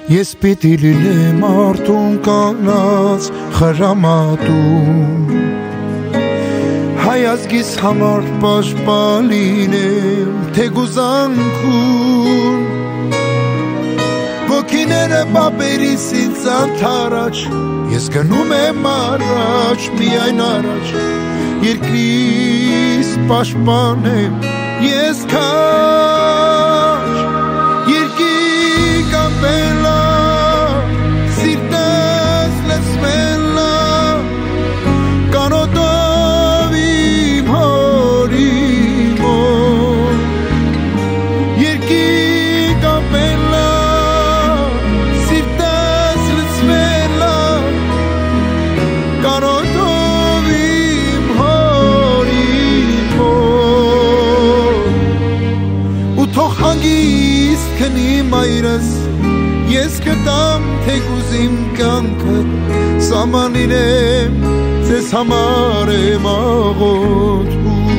Ես պիտի լինեմ արդուն կանած խրամատում Հայ ազգիս համար պաշտպան լինեմ թեգուզանքուն Ոգիները բաբերիս ինձ անթարաչ Ես գնում եմ առաջ, միայն առաջ Երկրիս պաշտպան եմ ես քաչ Երկի կապելա Սիրտս լցմելա Կանոտով իմ հորի մոտ Երկի կապելա Սիրտս լցմելա Կանոտով իմ հորի մոտ Ու թող հանգիստ քնի մայրս Ես կտամ թեկուզ իմ կյանքը Սամանին եմ ձեզ համար եմ աղոթում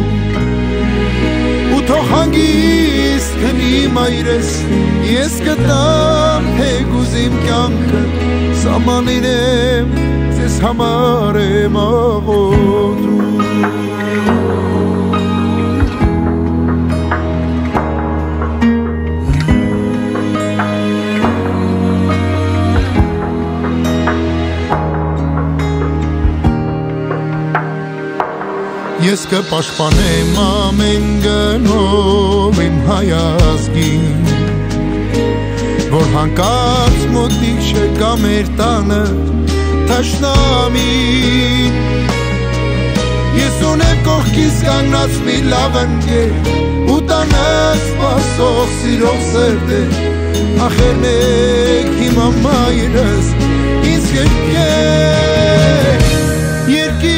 Ու թող հանգիստ քնի մայրս Ես կտամ թեկուզ իմ կյանքը Սամանին եմ ձեզ համար եմ աղոթում Ես կպաշտպանեմ ամեն գնով իմ հայազգին Որ հանկարծ մոտիկ չեկա մեր տանը թշնամին Ես ունեմ կողքիս կանգնած մի լավ ընկեր Ու տանը սպասող սիրող սրտ է Ախեր մեկ հիմա մայրս ինձ կերկեր Երկի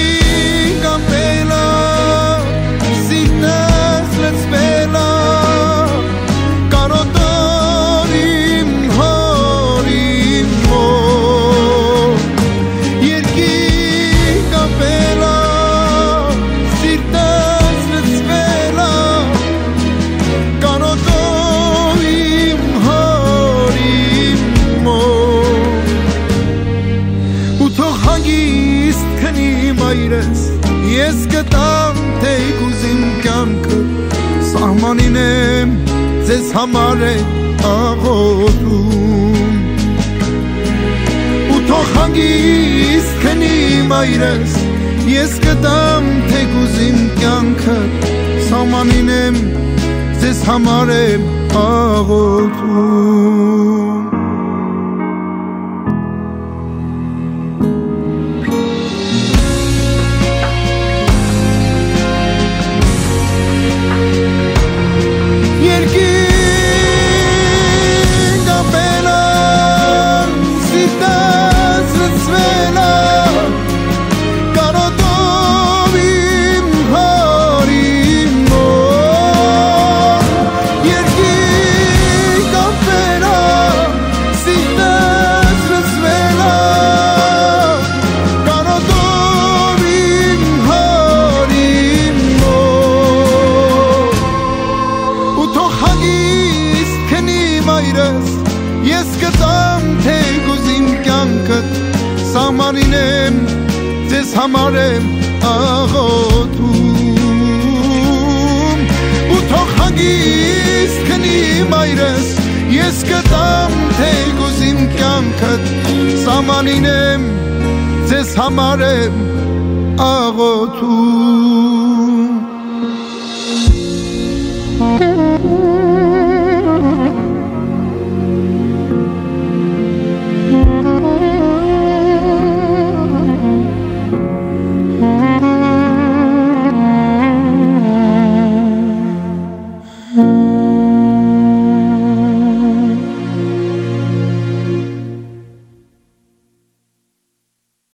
Ես կտամ թեկուզ իմ կյանքը Սահմանին եմ ձեզ համար եմ աղոթում Ու թող հանգիստ քնի մայրս Ես կտամ թեկուզ իմ կյանքը Սահմանին եմ ձեզ համար եմ աղոթում Ես կտամ թեկուզ իմ կյանքդ Սահմանին եմ ձեզ համար եմ աղոթում Ու թող հանգիստ քնի մայրս Ես կտամ թեկուզ իմ կյանքդ Սահմանին եմ ձեզ համար եմ աղոթում